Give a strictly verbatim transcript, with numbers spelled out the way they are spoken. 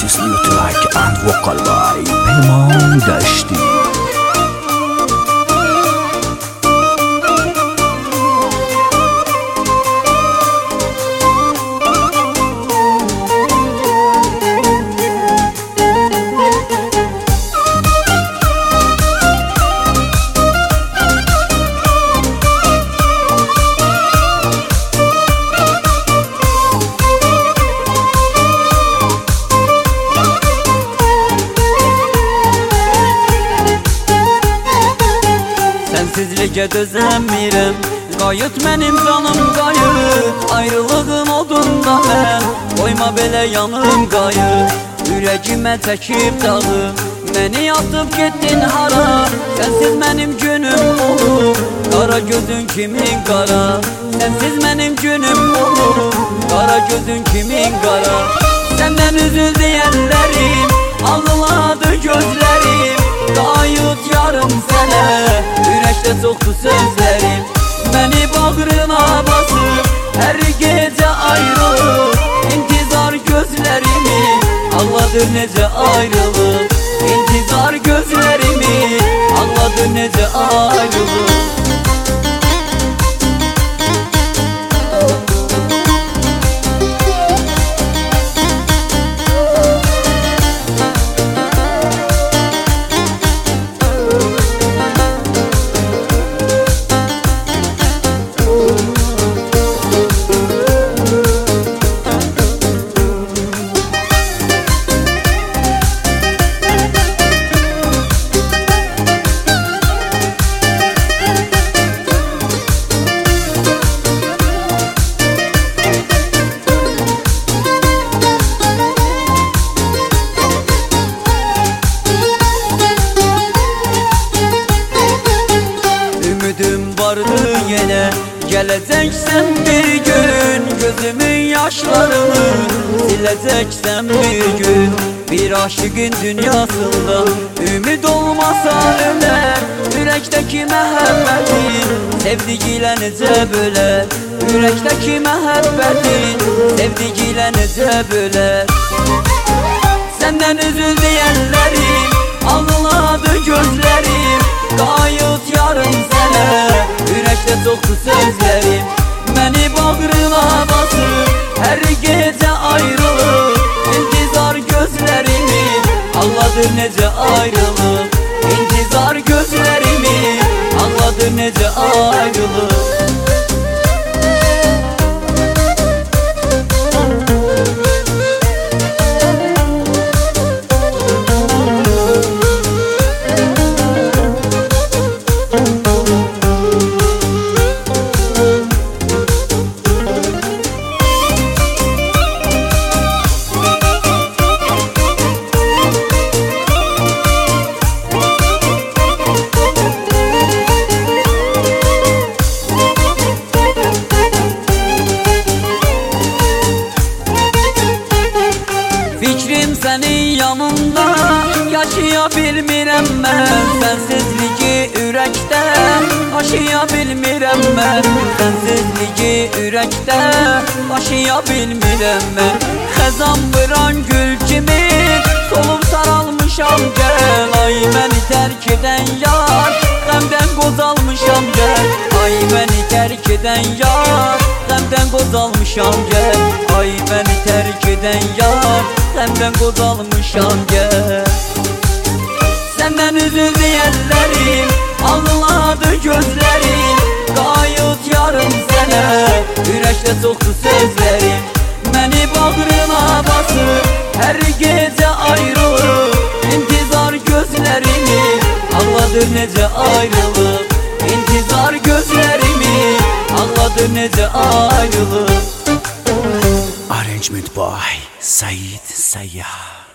Listening to track and vocal by Peyman Dashti. Sensizlikə dözəmirəm, qayıt mənim canım qayıt. Ayrılığın odunda mən, qoyma belə yanım qayıt. Ürəyimə çəkib dağıb, məni atıb getdin hara. Sənsiz mənim günüm olur, qara gözün kimin qara. Sənsiz mənim günüm olur, qara gözün kimin qara. Səndən üzül deyənlərim, ağladı gözlərim. Qayıt yarım sənə, ürəkdə çoxdur sözlərim. Məni bağrına basıb, hər gecə ayrılır. İntizar gözlərimi, ağladır necə ayrılır. İntizar gözlərimi, ağladır necə ayrılır. Vardı yenə, gələcəksən bir gün. Gözümün yaşlarını siləcəksən bir gün. Bir aşıqın dünyasında ümid olmasa ölər. Ürəkdəki məhəbbətin sevdiyilə necə bölər. Ürəkdəki məhəbbətin sevdiyilə necə bölər. Səndən üzül deyənlərim, ağladı gözlərim. Qayıt yarım sənə, ürəkdə çoxdur sözlərim. Məni bağrına basıb, hər gecə ayrılır. İntizar gözlərimi, ağladır necə ayrılır. İntizar gözlərimi, ağladır necə ayrılır. Fikrim sənin yanında, yaşaya bilmirəm mən. Sənsizligi ürəkdə, aşıya bilmirəm mən. Sənsizligi ürəkdə, aşıya bilmirəm mən. Xəzan vuran gül kimi, solub saralmışam gəl. Ay məni tərk edən yar, qəmdən qozalmışam gəl. Ay məni tərk edən yar, qəmdən qozalmışam gəl. Ay məni tərk edən yar, səndən qozalmışam gəl. Səndən üzül deyənlərim, ağladı gözlərim. Qayıt yarım sənə, ürəkdə çoxdur sözlərim. Məni bağrına basıb, hər gecə ayrılır. İntizar gözlərimi, ağladır necə ayrılır. İntizar gözlərimi, ağladır necə ayrılır. Arrangement by Said Sayyah.